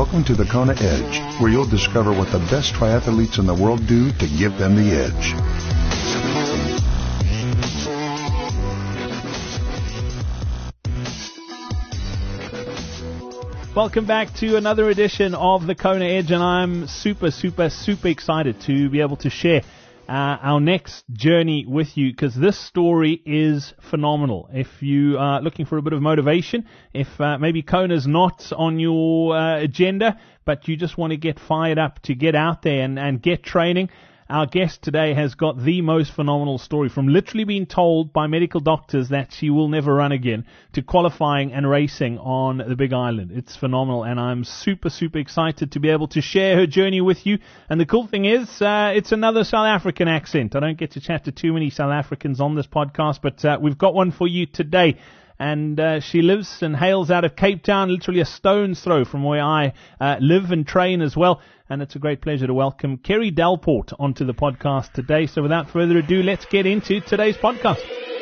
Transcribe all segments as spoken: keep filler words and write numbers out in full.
Welcome to the Kona Edge, where you'll discover what the best triathletes in the world do to give them the edge. Welcome back to another edition of the Kona Edge, and I'm super, super, super excited to be able to share uh, our next journey with you, because this story is phenomenal. If you are looking for a bit of motivation, if uh, maybe Kona's not on your uh, agenda, but you just want to get fired up to get out there and, and get training, our guest today has got the most phenomenal story, from literally being told by medical doctors that she will never run again to qualifying and racing on the Big Island. It's phenomenal, and I'm super, super excited to be able to share her journey with you. And the cool thing is, uh, it's another South African accent. I don't get to chat to too many South Africans on this podcast, but uh, we've got one for you today. And uh, she lives and hails out of Cape Town, literally a stone's throw from where I uh, live and train as well. And it's a great pleasure to welcome Kerry Delport onto the podcast today. So without further ado, let's get into today's podcast.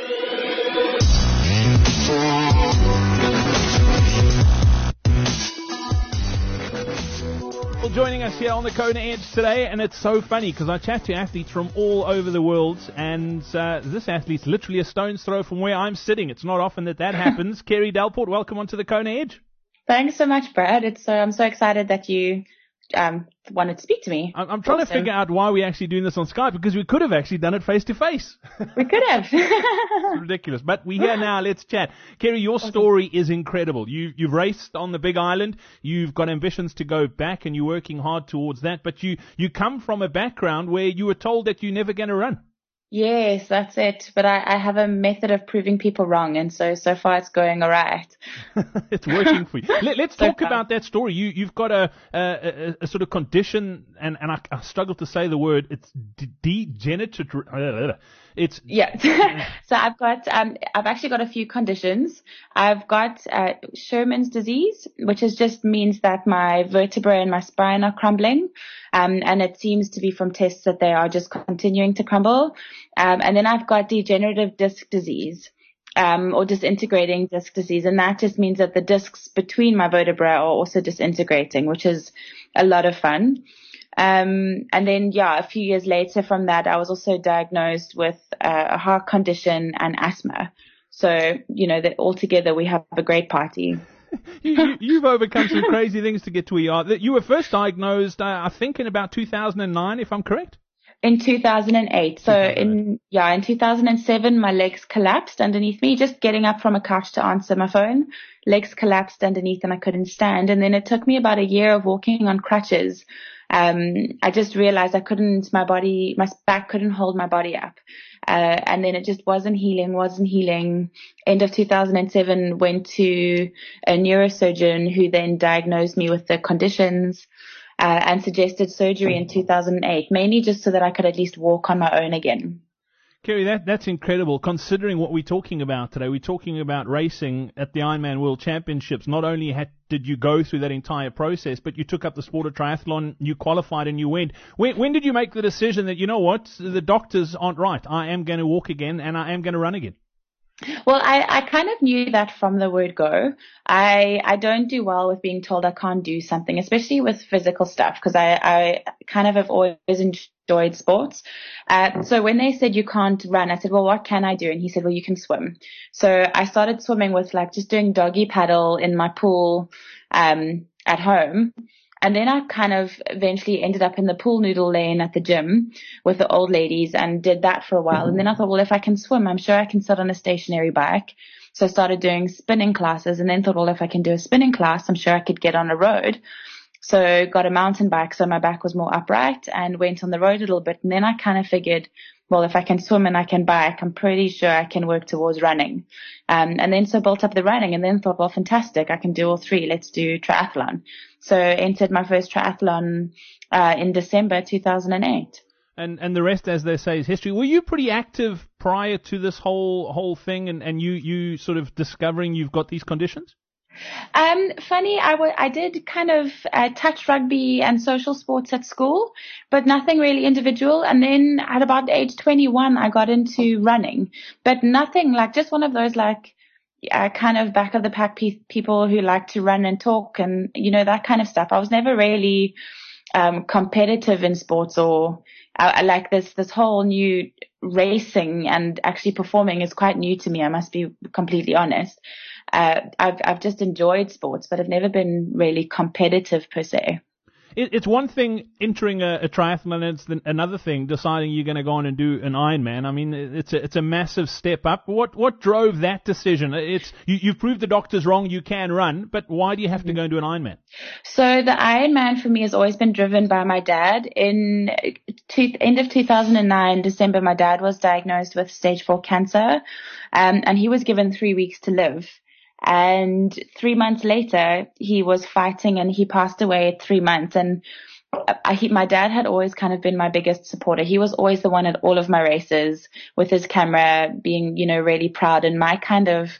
Well, joining us here on the Kona Edge today, and it's so funny because I chat to athletes from all over the world, and uh, this athlete's literally a stone's throw from where I'm sitting. It's not often that that happens. Kerry Delport, welcome onto the Kona Edge. Thanks so much, Brad. It's so I'm so excited that you um wanted to speak to me. I'm, I'm trying awesome. to figure out why we're actually doing this on Skype, because we could have actually done it face to face. We could have. It's ridiculous. But we're here now. Let's chat. Kerry, your awesome. story is incredible. You, you've raced on the Big Island. You've got ambitions to go back, and you're working hard towards that. But you, you come from a background where you were told that you're never going to run. Yes, that's it. But I, I have a method of proving people wrong, and so so far it's going all right. It's working for you. Let, let's so talk far. about that story. You, you've got a, a, a sort of condition, and, and I, I struggle to say the word. It's de- degenerative. It's yeah. So I've got um I've actually got a few conditions. I've got uh, Sherman's disease, which is just means that my vertebrae and my spine are crumbling, um and it seems to be from tests that they are just continuing to crumble. Um, and then I've got degenerative disc disease, um, or disintegrating disc disease. And that just means that the discs between my vertebrae are also disintegrating, which is a lot of fun. Um, and then, yeah, a few years later from that, I was also diagnosed with uh, a heart condition and asthma. So, you know, that altogether we have a great party. you, you, you've overcome some crazy things to get to where you are. You were first diagnosed, uh, I think, in about two thousand nine, if I'm correct? In two thousand eight. So in, yeah, in two thousand seven, my legs collapsed underneath me, just getting up from a couch to answer my phone. Legs collapsed underneath and I couldn't stand. And then it took me about a year of walking on crutches. Um, I just realized I couldn't, my body, my back couldn't hold my body up. Uh, and then it just wasn't healing, wasn't healing. End of two thousand seven, went to a neurosurgeon who then diagnosed me with the conditions. Uh, and suggested surgery in two thousand eight, mainly just so that I could at least walk on my own again. Kerry, that, that's incredible, considering what we're talking about today. We're talking about racing at the Ironman World Championships. Not only had, did you go through that entire process, but you took up the sport of triathlon, you qualified and you went. When, when did you make the decision that, you know what, the doctors aren't right, I am going to walk again and I am going to run again? Well, I, I kind of knew that from the word go. I, I don't do well with being told I can't do something, especially with physical stuff, because I, I kind of have always enjoyed sports. Uh, so when they said you can't run, I said, well, what can I do? And he said, well, you can swim. So I started swimming with like just doing doggy paddle in my pool, um, at home. And then I kind of eventually ended up in the pool noodle lane at the gym with the old ladies and did that for a while. And then I thought, well, if I can swim, I'm sure I can sit on a stationary bike. So I started doing spinning classes and then thought, well, if I can do a spinning class, I'm sure I could get on a road. So got a mountain bike so my back was more upright and went on the road a little bit. And then I kind of figured, well, if I can swim and I can bike, I'm pretty sure I can work towards running. Um, and then so built up the running and then thought, well, fantastic, I can do all three. Let's do triathlon. So entered my first triathlon uh, in December two thousand eight. And and the rest, as they say, is history. Were you pretty active prior to this whole whole thing, and, and you, you sort of discovering you've got these conditions? Um, funny, I, w- I did kind of uh, touch rugby and social sports at school, but nothing really individual. And then at about age twenty-one, I got into running, but nothing like just one of those like uh, kind of back of the pack pe- people who like to run and talk and, you know, that kind of stuff. I was never really um, competitive in sports, or I, I like this, this whole new racing and actually performing is quite new to me. I must be completely honest. Uh, I've, I've just enjoyed sports, but I've never been really competitive per se. It, it's one thing entering a, a triathlon, and it's the, another thing deciding you're going to go on and do an Ironman. I mean, it's a, it's a massive step up. What what drove that decision? It's you, you've proved the doctors wrong. You can run, but why do you have to go and do an Ironman? So the Ironman for me has always been driven by my dad. In two, end of two thousand nine, December, my dad was diagnosed with stage four cancer, um, and he was given three weeks to live. And three months later, he was fighting and he passed away at three months. And I, he, my dad had always kind of been my biggest supporter. He was always the one at all of my races with his camera, being, you know, really proud. And my kind of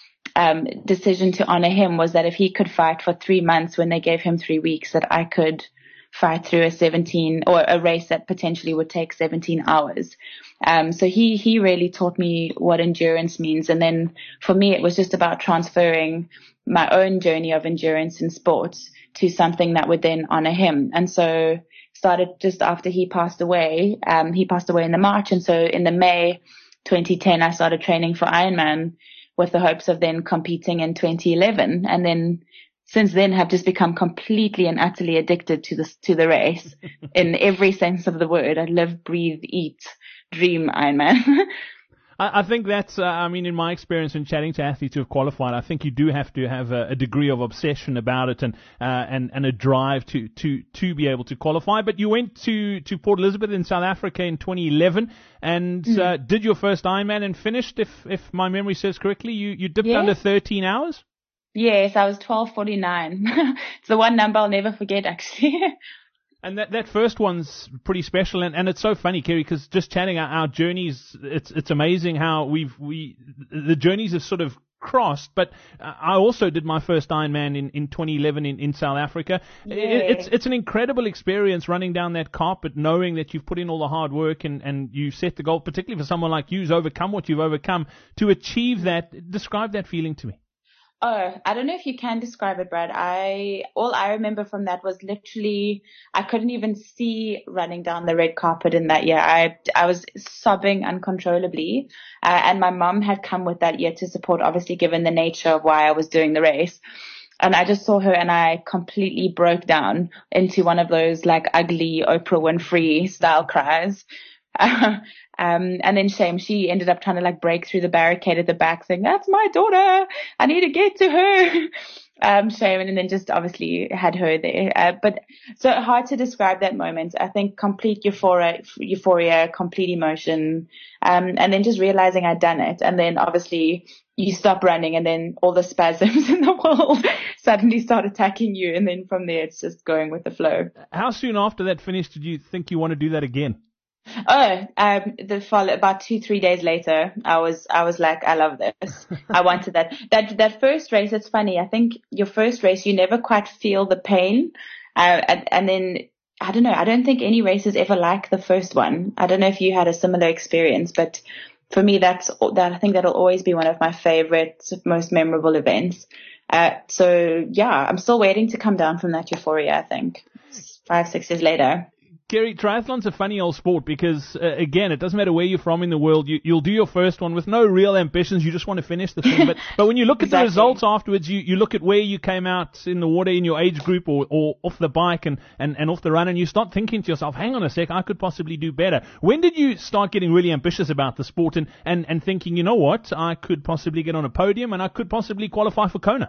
um, decision to honor him was that if he could fight for three months when they gave him three weeks, that I could fight through a seventeen or a race that potentially would take seventeen hours. Um, so he, he really taught me what endurance means. And then for me, it was just about transferring my own journey of endurance in sports to something that would then honor him. And so started just after he passed away. Um, he passed away in the March. And so in the May twenty ten, I started training for Ironman with the hopes of then competing in twenty eleven. And then since then have just become completely and utterly addicted to this, to the race in every sense of the word. I live, breathe, eat, dream Ironman. I, I think that's, uh, I mean, in my experience in chatting to athletes who have qualified, I think you do have to have a, a degree of obsession about it and, uh, and, and a drive to, to, to be able to qualify. But you went to, to Port Elizabeth in South Africa in twenty eleven and, mm. uh, did your first Ironman and finished, if, if my memory serves correctly, you, you dipped yeah. under thirteen hours? Yes, I was twelve forty-nine. It's the one number I'll never forget, actually. And that, that first one's pretty special, and, and it's so funny, Kerry, because just chatting our, our journeys, it's it's amazing how we've we the journeys have sort of crossed. But uh, I also did my first Ironman in, in twenty eleven in, in South Africa. It, it's it's an incredible experience running down that carpet, knowing that you've put in all the hard work and, and you set the goal, particularly for someone like you who's overcome what you've overcome to achieve that. Describe that feeling to me. Oh, I don't know if you can describe it, Brad. I, all I remember from that was literally, I couldn't even see running down the red carpet in that year. I, I was sobbing uncontrollably. Uh, and my mom had come with that year to support, obviously, given the nature of why I was doing the race. And I just saw her and I completely broke down into one of those like ugly Oprah Winfrey style cries. Uh, um, and then Shame, she ended up trying to like break through the barricade at the back saying, that's my daughter. I need to get to her. Um, Shame. And then just obviously had her there. Uh, but so hard to describe that moment. I think complete euphoria, euphoria, complete emotion. Um, and then just realizing I'd done it. And then obviously you stop running and then all the spasms in the world suddenly start attacking you. And then from there, it's just going with the flow. How soon after that finish did you think you want to do that again? Oh, um, the follow, about two, three days later, I was, I was like, I love this. I wanted that. That, that first race, it's funny. I think your first race, you never quite feel the pain. Uh, and, and then, I don't know, I don't think any race is ever like the first one. I don't know if you had a similar experience, but for me, that's, that, I think that'll always be one of my favorite, most memorable events. Uh, so yeah, I'm still waiting to come down from that euphoria, I think. It's five, six years later. Kerry, triathlon's a funny old sport because, uh, again, it doesn't matter where you're from in the world. You, you'll do your first one with no real ambitions. You just want to finish the thing. But but when you look at exactly. the results afterwards, you, you look at where you came out in the water in your age group or, or off the bike and, and, and off the run, and you start thinking to yourself, hang on a sec, I could possibly do better. When did you start getting really ambitious about the sport and, and, and thinking, you know what, I could possibly get on a podium and I could possibly qualify for Kona?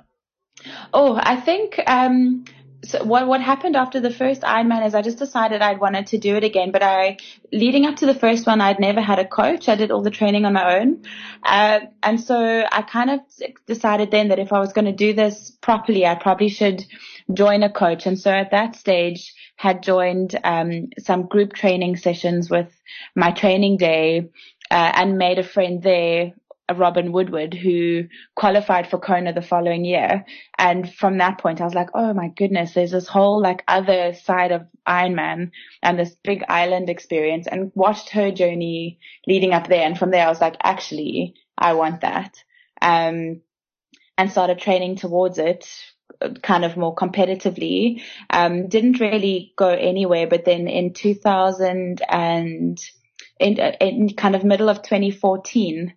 Oh, I think... Um So what what happened after the first Ironman is I just decided I'd wanted to do it again. But I, leading up to the first one, I'd never had a coach. I did all the training on my own. Uh, and so I kind of decided then that if I was going to do this properly, I probably should join a coach. And so at that stage had joined um, some group training sessions with my training day uh, and made a friend there, Robin Woodward, who qualified for Kona the following year. And from that point, I was like, oh my goodness, there's this whole like other side of Ironman and this big island experience, and watched her journey leading up there. And from there, I was like, actually, I want that. Um, and started training towards it kind of more competitively. Um, didn't really go anywhere, but then in two thousand and in, in kind of middle of twenty fourteen,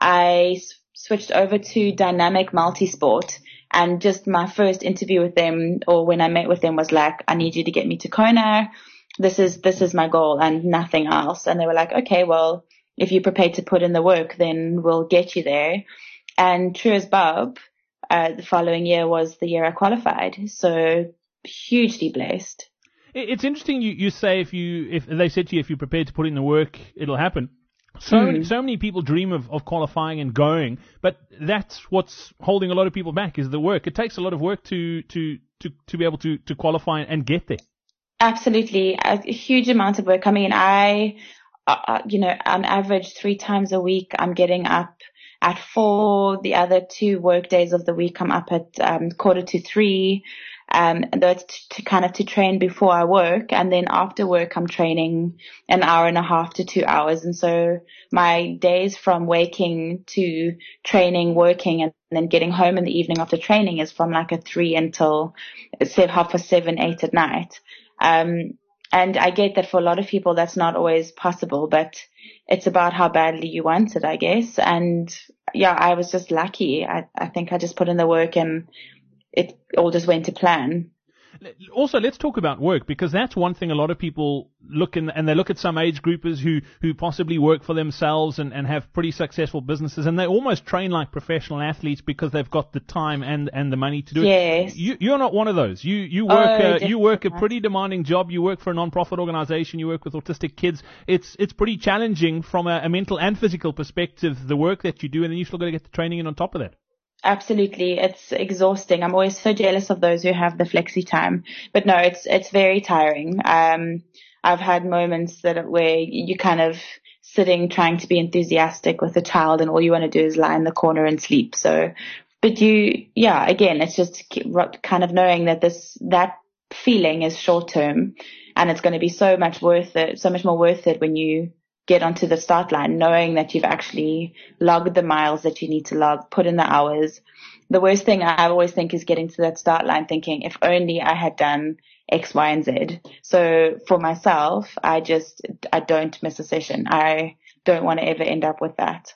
I s- switched over to Dynamic Multisport, and just my first interview with them, or when I met with them, was like, I need you to get me to Kona. This is, this is my goal and nothing else. And they were like, okay, well, if you're prepared to put in the work, then we'll get you there. And true as Bob, uh, the following year was the year I qualified. So hugely blessed. It's interesting you, you say if you if they said to you if you're prepared to put in the work, it'll happen. So Mm. many, so many people dream of, of qualifying and going, but that's what's holding a lot of people back is the work. It takes a lot of work to to to, to be able to, to qualify and get there. Absolutely. A, a huge amount of work. I mean, I, uh, you know, on average three times a week, I'm getting up at four. The other two work days of the week, I'm up at um, quarter to three. Um, that's to, to kind of to train before I work. And then after work, I'm training an hour and a half to two hours. And so my days from waking to training, working, and then getting home in the evening after training is from like a three until say half past seven, eight at night. Um, and I get that for a lot of people, that's not always possible, but it's about how badly you want it, I guess. And yeah, I was just lucky. I, I think I just put in the work and it all just went to plan. Also, let's talk about work, because that's one thing a lot of people look in, and they look at some age groupers who, who possibly work for themselves and, and have pretty successful businesses, and they almost train like professional athletes because they've got the time and, and the money to do Yes. it. You, you're not one of those. You, you work, Oh, uh, you work a definitely. pretty demanding job. You work for a non-profit organization. You work with autistic kids. It's, it's pretty challenging from a, a mental and physical perspective, the work that you do, and then you still got to get the training in on top of that. Absolutely. It's exhausting. I'm always so jealous of those who have the flexi time, but no, it's, it's very tiring. Um, I've had moments that where you kind of sitting trying to be enthusiastic with a child and all you want to do is lie in the corner and sleep. So, but you, yeah, again, it's just kind of knowing that this, that feeling is short term and it's going to be so much worth it, so much more worth it when you get onto the start line, knowing that you've actually logged the miles that you need to log, put in the hours. The worst thing I always think is getting to that start line thinking, if only I had done X, Y, and Z. So for myself, I just, I don't miss a session. I don't want to ever end up with that.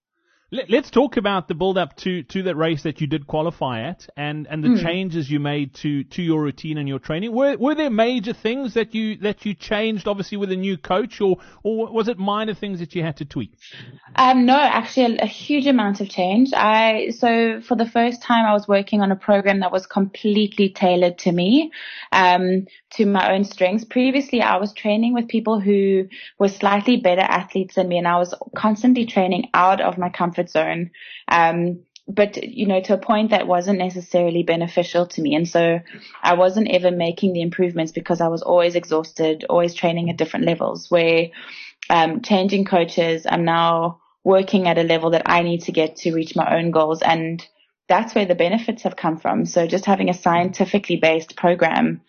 Let's talk about the build-up to, to that race that you did qualify at, and, and the Mm. changes you made to, to your routine and your training. Were were there major things that you that you changed, obviously with a new coach, or or was it minor things that you had to tweak? Um, no, actually a, a huge amount of change. I, so for the first time I was working on a program that was completely tailored to me, um, to my own strengths. Previously I was training with people who were slightly better athletes than me, and I was constantly training out of my comfort zone. Um, but, you know, to a point that wasn't necessarily beneficial to me. And so I wasn't ever making the improvements because I was always exhausted, always training at different levels, where um, changing coaches, I'm now working at a level that I need to get to reach my own goals. And that's where the benefits have come from. So just having a scientifically based program,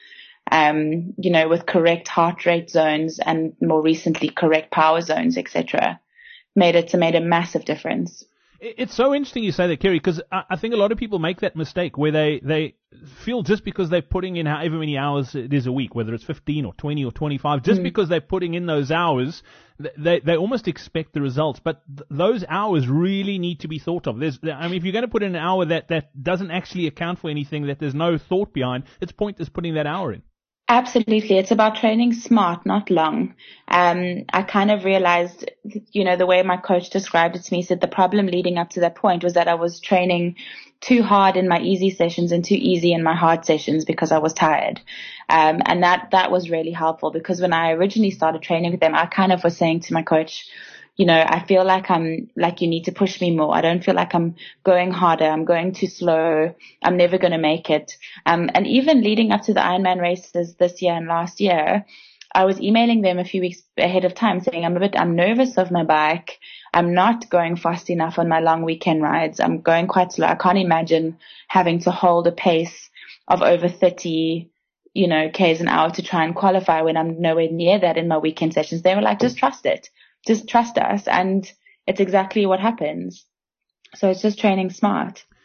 um, you know, with correct heart rate zones and more recently correct power zones, et cetera, made it, made a massive difference. It's so interesting you say that, Kerry, because I think a lot of people make that mistake where they, they feel just because they're putting in however many hours it is a week, whether it's fifteen or twenty or twenty-five, just mm. because they're putting in those hours, they they almost expect the results. But th- those hours really need to be thought of. There's, I mean, if you're going to put in an hour that, that doesn't actually account for anything, that there's no thought behind, it's pointless putting that hour in. Absolutely. It's about training smart, not long. Um, I kind of realized, you know, the way my coach described it to me, he said the problem leading up to that point was that I was training too hard in my easy sessions and too easy in my hard sessions because I was tired. Um, and that, that was really helpful because when I originally started training with them, I kind of was saying to my coach, you know, I feel like I'm, like you need to push me more. I don't feel like I'm going harder. I'm going too slow. I'm never going to make it. Um, and even leading up to the Ironman races this year and last year, I was emailing them a few weeks ahead of time saying I'm a bit, I'm nervous of my bike. I'm not going fast enough on my long weekend rides. I'm going quite slow. I can't imagine having to hold a pace of over thirty, you know, Ks an hour to try and qualify when I'm nowhere near that in my weekend sessions. They were like, just trust it. Just trust us. And it's exactly what happens. So it's just training smart.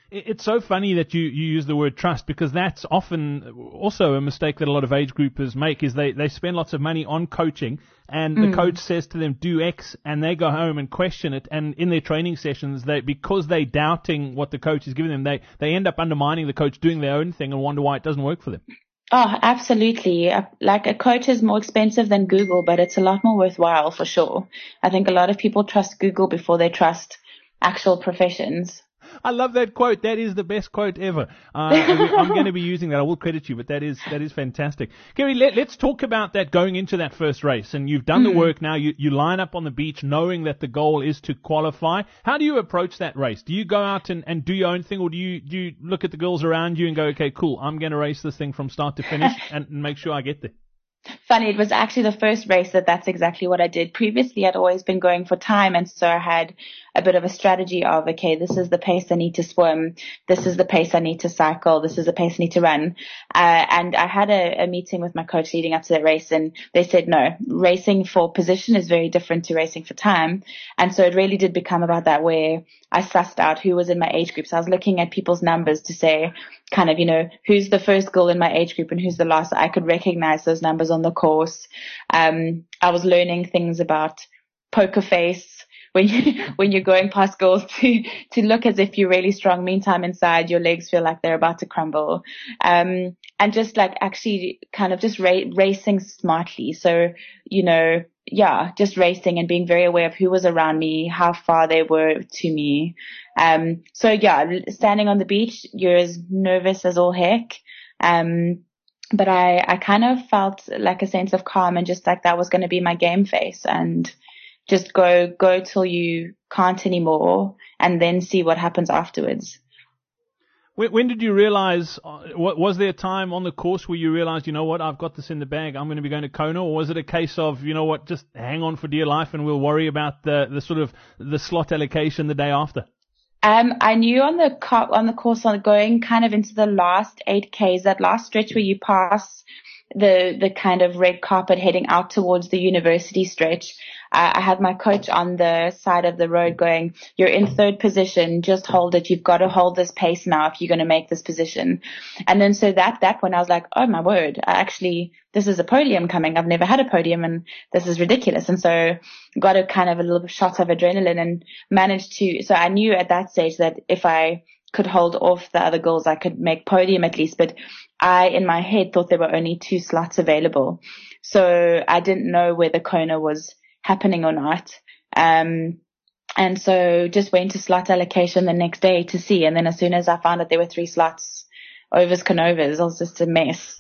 It's so funny that you, you use the word trust, because that's often also a mistake that a lot of age groupers make, is they, they spend lots of money on coaching, and mm. the coach says to them, do X, and they go home and question it, and in their training sessions, they because they're doubting what the coach is giving them, they, they end up undermining the coach, doing their own thing, and wonder why it doesn't work for them. Oh, absolutely. Like, a coach is more expensive than Google, but it's a lot more worthwhile for sure. I think a lot of people trust Google before they trust actual professions. I love that quote. That is the best quote ever. Uh, I'm going to be using that. I will credit you, but that is that is fantastic. Kerry, let, let's talk about that going into that first race. And you've done mm. the work now. You, you line up on the beach knowing that the goal is to qualify. How do you approach that race? Do you go out and, and do your own thing, or do you, do you look at the girls around you and go, okay, cool, I'm going to race this thing from start to finish and make sure I get there? Funny, it was actually the first race that that's exactly what I did. Previously, I'd always been going for time, and so I had a bit of a strategy of, okay, this is the pace I need to swim, this is the pace I need to cycle, this is the pace I need to run. Uh, and I had a, a meeting with my coach leading up to that race, and they said, no, racing for position is very different to racing for time. And so it really did become about that, where I sussed out who was in my age group. So I was looking at people's numbers to say, kind of, you know, who's the first girl in my age group and who's the last. I could recognize those numbers on the course. Um, I was learning things about poker face when you, when you're going past girls to, to look as if you're really strong. Meantime, inside your legs feel like they're about to crumble. Um, and just like actually kind of just ra- racing smartly. So, you know, yeah, just racing and being very aware of who was around me, how far they were to me. Um, so yeah, standing on the beach, you're as nervous as all heck. Um, but I, I kind of felt like a sense of calm, and just like that was going to be my game face, and just go, go till you can't anymore, and then see what happens afterwards. When, when did you realize, uh, was there a time on the course where you realized, you know what, I've got this in the bag, I'm going to be going to Kona? Or was it a case of, you know what, just hang on for dear life and we'll worry about the, the sort of the slot allocation the day after? Um, I knew on the co- on the course, on going kind of into the last eight Ks, that last stretch where you pass the the kind of red carpet heading out towards the university stretch, uh, I had my coach on the side of the road going, you're in third position, just hold it. You've got to hold this pace now if you're going to make this position. And then so that, that when I was like, oh my word, I actually, this is a podium coming. I've never had a podium and this is ridiculous. And so got a kind of a little shot of adrenaline and managed to, so I knew at that stage that if I could hold off the other girls, I could make podium at least. But I, in my head, thought there were only two slots available. So I didn't know whether Kona was happening or not. Um, and so just went to slot allocation the next day to see. And then as soon as I found that there were three slots, overs canovas, it was just a mess.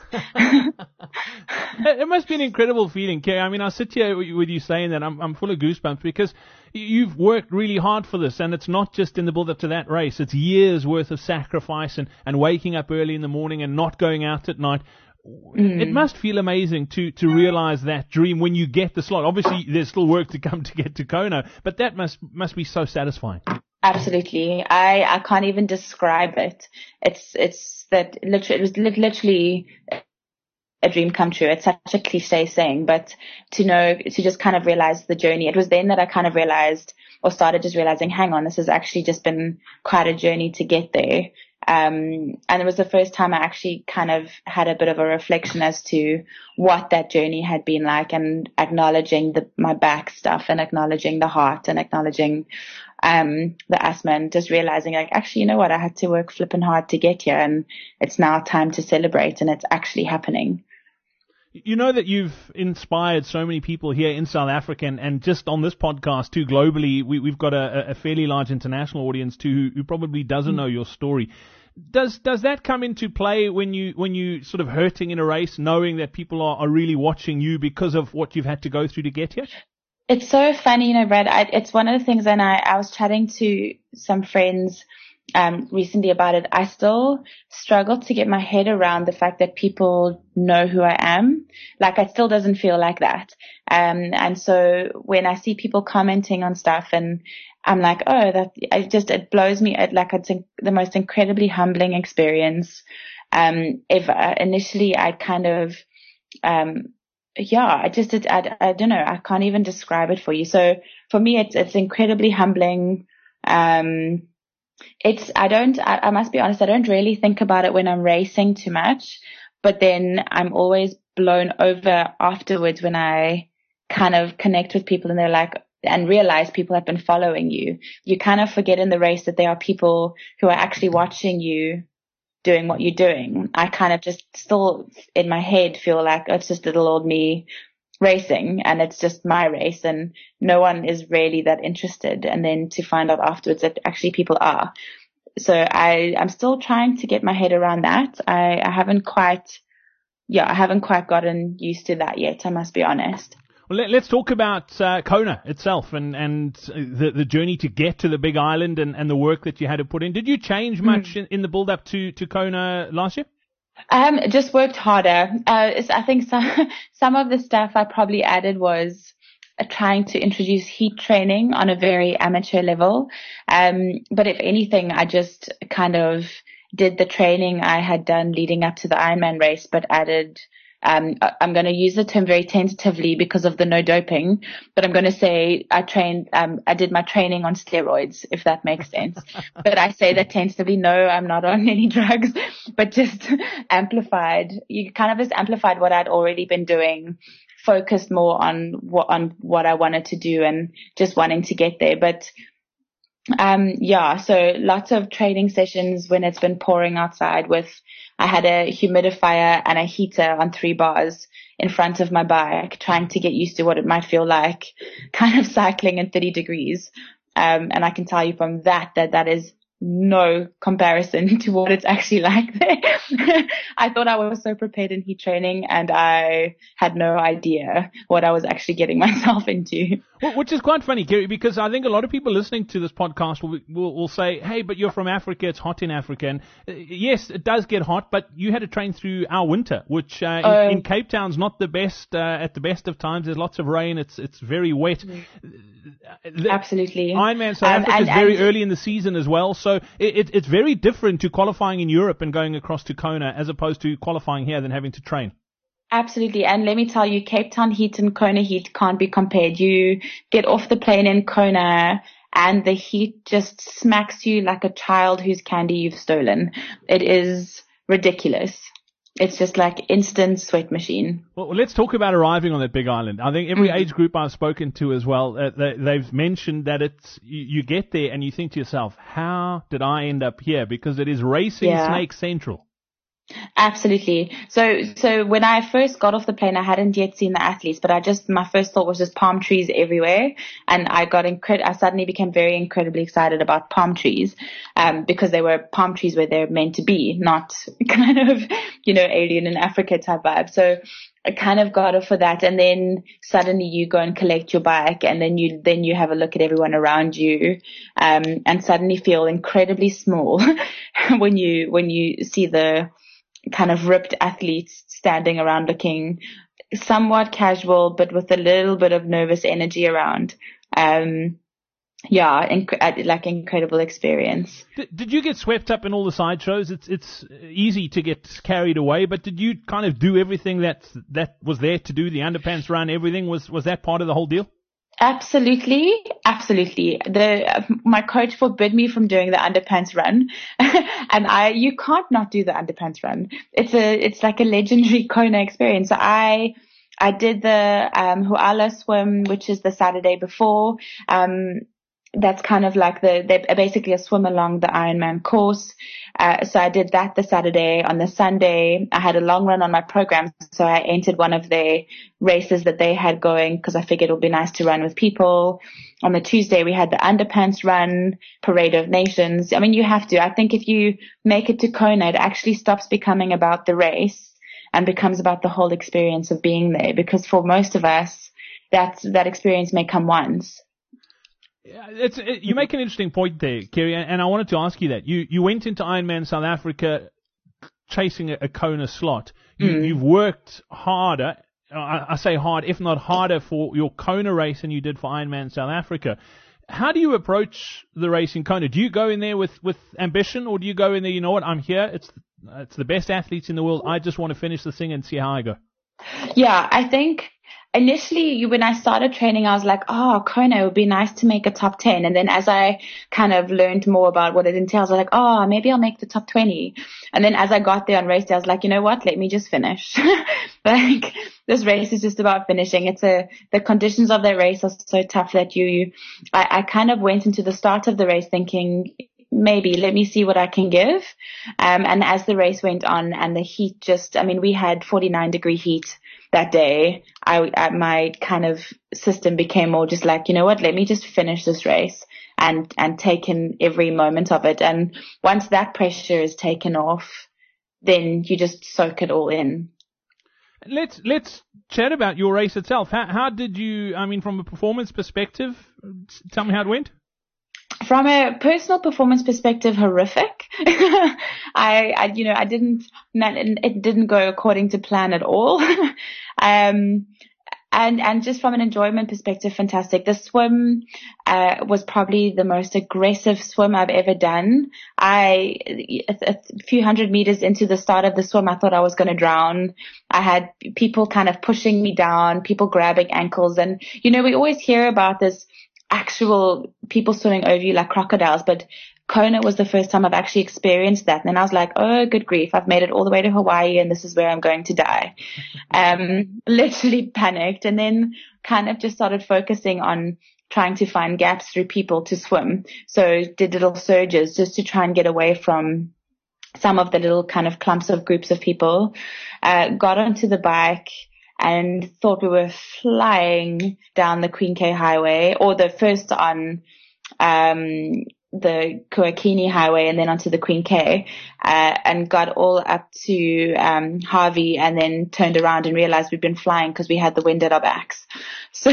It must be an incredible feeling, Kerry. I mean, I sit here with you saying that, I'm, I'm full of goosebumps, because you've worked really hard for this, and it's not just in the build-up to that race. It's years worth of sacrifice and, and waking up early in the morning and not going out at night. Mm. It must feel amazing to, to realize that dream when you get the slot. Obviously, there's still work to come to get to Kona, but that must must be so satisfying. Absolutely. I, I can't even describe it. It's, it's that literally, it was literally a dream come true. It's such a cliche saying, but to know, to just kind of realize the journey. It was then that I kind of realized, or started just realizing, hang on, this has actually just been quite a journey to get there. Um, and it was the first time I actually kind of had a bit of a reflection as to what that journey had been like, and acknowledging the, my back stuff, and acknowledging the heart, and acknowledging, um, the asthma, and just realizing, like, actually, you know what? I had to work flipping hard to get here, and it's now time to celebrate, and it's actually happening. You know that you've inspired so many people here in South Africa, and, and just on this podcast too, globally, we, we've got a, a fairly large international audience too, who, who probably doesn't know your story. Does does that come into play when you when you sort of hurting in a race, knowing that people are, are really watching you because of what you've had to go through to get here? It's so funny, you know, Brad. I, it's one of the things, and I, I was chatting to some friends um recently about it. I still struggle to get my head around the fact that people know who I am. Like, it still doesn't feel like that. Um and so when I see people commenting on stuff, and I'm like, oh, that it just it blows me. It, like, it's the most incredibly humbling experience um ever. Initially, I kind of um yeah, I just it, I I don't know. I can't even describe it for you. So for me, it's it's incredibly humbling. Um It's, I don't, I, I must be honest, I don't really think about it when I'm racing too much, but then I'm always blown over afterwards when I kind of connect with people and they're like, and realize people have been following you. You kind of forget in the race that there are people who are actually watching you doing what you're doing. I kind of just still in my head feel like it's just little old me racing and it's just my race and no one is really that interested. And then to find out afterwards that actually people are. So I, I'm still trying to get my head around that. I, I haven't quite, yeah, I haven't quite gotten used to that yet. I must be honest. Well, let, let's talk about uh, Kona itself and, and the, the journey to get to the Big Island and, and the work that you had to put in. Did you change much mm. in, in the build-up to, to Kona last year? Um, just worked harder. Uh, I think some, some of the stuff I probably added was uh, trying to introduce heat training on a very amateur level. Um, but if anything, I just kind of did the training I had done leading up to the Ironman race, but added Um, I'm going to use the term very tentatively because of the no doping, but I'm going to say I trained, um, I did my training on steroids, if that makes sense. But I say that tentatively. No, I'm not on any drugs, but just amplified. You kind of just amplified what I'd already been doing, focused more on what, on what I wanted to do and just wanting to get there. But Um, yeah, so lots of training sessions when it's been pouring outside with, I had a humidifier and a heater on three bars in front of my bike, trying to get used to what it might feel like kind of cycling in thirty degrees. Um, and I can tell you from that, that that is no comparison to what it's actually like there. I thought I was so prepared in heat training and I had no idea what I was actually getting myself into. Well, which is quite funny, Kerry, because I think a lot of people listening to this podcast will, will, will say, hey, but you're from Africa, it's hot in Africa. And uh, yes, it does get hot, but you had to train through our winter, which uh, in, um, in Cape Town's not the best uh, at the best of times. There's lots of rain. It's it's very wet. Mm-hmm. Absolutely. Ironman South um, Africa is very and, early in the season as well. So it, it, it's very different to qualifying in Europe and going across to Kona as opposed to qualifying here than having to train. Absolutely. And let me tell you, Cape Town heat and Kona heat can't be compared. You get off the plane in Kona and the heat just smacks you like a child whose candy you've stolen. It is ridiculous. It's just like instant sweat machine. Well, let's talk about arriving on that Big Island. I think every mm. age group I've spoken to as well, uh, they, they've mentioned that it's you, you get there and you think to yourself, how did I end up here? Because it is racing yeah. snake central. Absolutely. So, so when I first got off the plane, I hadn't yet seen the athletes, but I just, my first thought was just palm trees everywhere. And I got incred, I suddenly became very incredibly excited about palm trees, um, because they were palm trees where they're meant to be, not kind of, you know, alien in Africa type vibe. So I kind of got off for that. And then suddenly you go and collect your bike and then you, then you have a look at everyone around you, um, and suddenly feel incredibly small when you, when you see the, kind of ripped athletes standing around looking somewhat casual, but with a little bit of nervous energy around. Um, yeah, inc- like incredible experience. Did, did you get swept up in all the side shows? It's it's easy to get carried away, but did you kind of do everything that that was there to do? The underpants run, everything was was that part of the whole deal? Absolutely, absolutely. The my coach forbid me from doing the underpants run, and I you can't not do the underpants run. It's a it's like a legendary Kona experience. So I I did the um Huala swim, which is the Saturday before. Um, that's kind of like the they're basically a swim along the Ironman course. Uh, so I did that the Saturday. On the Sunday, I had a long run on my program, so I entered one of the races that they had going because I figured it would be nice to run with people. On the Tuesday, we had the underpants run, Parade of Nations. I mean, you have to. I think if you make it to Kona, it actually stops becoming about the race and becomes about the whole experience of being there. Because for most of us, that that experience may come once. It's, it, you make an interesting point there, Kerry, and I wanted to ask you that. You you went into Ironman South Africa chasing a, a Kona slot. You, mm. You've worked harder, I, I say hard, if not harder, for your Kona race than you did for Ironman South Africa. How do you approach the race in Kona? Do you go in there with, with ambition, or do you go in there, you know what, I'm here, it's it's the best athletes in the world, I just want to finish this thing and see how I go? Yeah, I think initially when I started training, I was like, oh, Kona, it would be nice to make a top ten. And then as I kind of learned more about what it entails, I was like, oh, maybe I'll make the top twenty. And then as I got there on race day, I was like, you know what? Let me just finish. Like, this race is just about finishing. It's a, the conditions of that race are so tough that you, I, I kind of went into the start of the race thinking, maybe let me see what I can give. Um, and as the race went on and the heat just, I mean, we had forty-nine degree heat that day. I, I, my kind of system became more just like, you know what, let me just finish this race and, and take in every moment of it. And once that pressure is taken off, then you just soak it all in. Let's, let's chat about your race itself. How, how did you, I mean, from a performance perspective, tell me how it went. From a personal performance perspective, horrific. I, I, you know, I didn't, it didn't go according to plan at all. um, and, and just from an enjoyment perspective, fantastic. The swim, uh, was probably the most aggressive swim I've ever done. I, a, a few hundred meters into the start of the swim, I thought I was going to drown. I had people kind of pushing me down, people grabbing ankles. And, you know, we always hear about this actual people swimming over you like crocodiles, but Kona was the first time I've actually experienced that. And then I was like, oh, good grief, I've made it all the way to Hawaii and this is where I'm going to die. Um, literally panicked, and then kind of just started focusing on trying to find gaps through people to swim. So did little surges just to try and get away from some of the little kind of clumps of groups of people. Uh, got onto the bike and thought we were flying down the Queen K Highway, or the first on um the Kuakini Highway and then onto the Queen K, uh, and got all up to um Harvey, and then turned around and realized we'd been flying because we had the wind at our backs. So,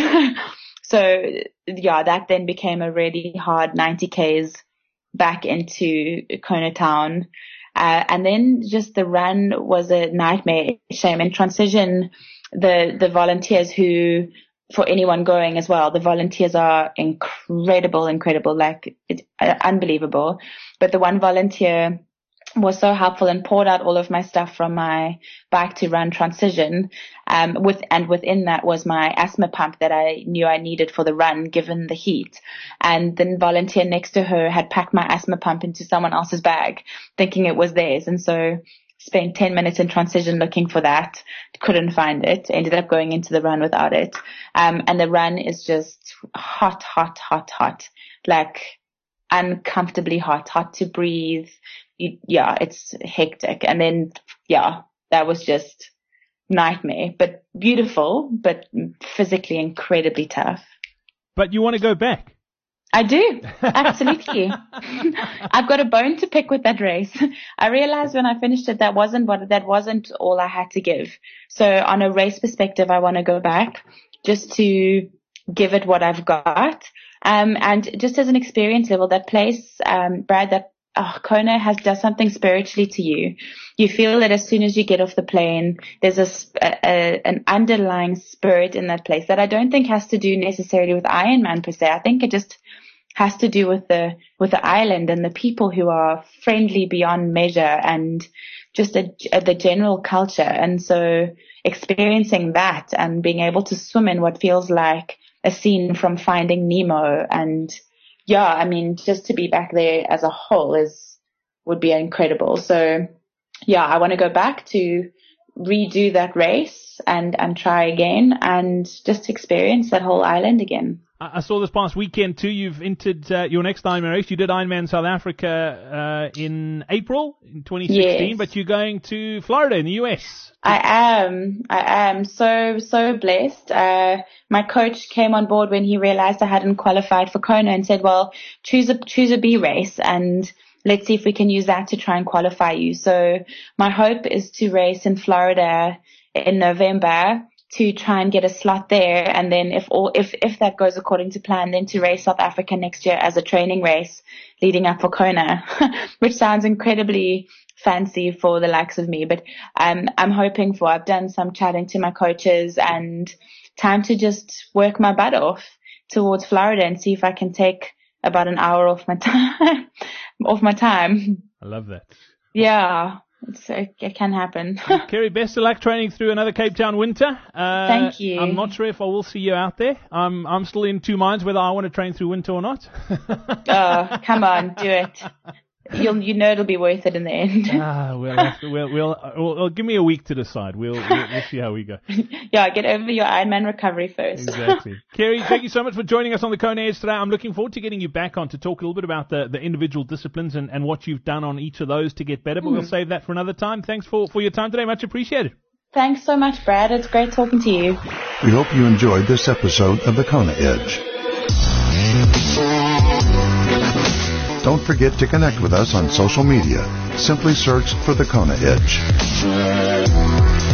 so yeah, that then became a really hard ninety Ks back into Kona town. Uh, and then just the run was a nightmare. Shame. In transition, the, the volunteers who, for anyone going as well, the volunteers are incredible, incredible, like it's uh, unbelievable. But the one volunteer was so helpful and poured out all of my stuff from my bike to run transition. Um, with, and within that was my asthma pump that I knew I needed for the run given the heat. And the volunteer next to her had packed my asthma pump into someone else's bag thinking it was theirs. And so spent ten minutes in transition looking for that. Couldn't find it. Ended up going into the run without it. Um, and the run is just hot, hot, hot, hot. Like uncomfortably hot, hot to breathe. You, yeah, it's hectic. And then, yeah, that was just nightmare, but beautiful, but physically incredibly tough. But you want to go back? I do. Absolutely. I've got a bone to pick with that race. I realized when I finished it, that wasn't what, that wasn't all I had to give. So on a race perspective, I want to go back just to give it what I've got. Um, and just as an experience level, that place, um, Brad, that Oh, Kona has does something spiritually to you. You feel that as soon as you get off the plane, there's a, a an underlying spirit in that place that I don't think has to do necessarily with Ironman per se. I think it just has to do with the with the island and the people who are friendly beyond measure, and just a, a, the general culture. And so experiencing that and being able to swim in what feels like a scene from Finding Nemo, and yeah, I mean, just to be back there as a whole is, would be incredible. So yeah, I want to go back to redo that race and, and try again and just experience that whole island again. I saw this past weekend too, you've entered uh, your next Ironman race. You did Ironman South Africa uh, in April in twenty sixteen, yes. But you're going to Florida in the U S. I am. I am so, so blessed. Uh, my coach came on board when he realized I hadn't qualified for Kona and said, well, choose a, choose a B race and let's see if we can use that to try and qualify you. So my hope is to race in Florida in November to try and get a slot there. And then if all, if, if that goes according to plan, then to race South Africa next year as a training race leading up for Kona, which sounds incredibly fancy for the likes of me, but um, I'm hoping for, I've done some chatting to my coaches and time to just work my butt off towards Florida and see if I can take about an hour off my time, off my time. I love that. Yeah. It's, it can happen. Kerry, best of luck training through another Cape Town winter. Uh, Thank you. I'm not sure if I will see you out there. I'm I'm still in two minds whether I want to train through winter or not. Oh, come on, do it. You'll, you know it'll be worth it in the end. Ah, we'll, have to, we'll, we'll, we'll, we'll give me a week to decide. We'll, we'll, we'll see how we go. Yeah, get over your Ironman recovery first. Exactly. Kerry, thank you so much for joining us on the Kona Edge today. I'm looking forward to getting you back on to talk a little bit about the, the individual disciplines and, and what you've done on each of those to get better, but mm. we'll save that for another time. Thanks for, for your time today. Much appreciated. Thanks so much, Brad. It's great talking to you. We hope you enjoyed this episode of the Kona Edge. Don't forget to connect with us on social media. Simply search for the Kona Edge.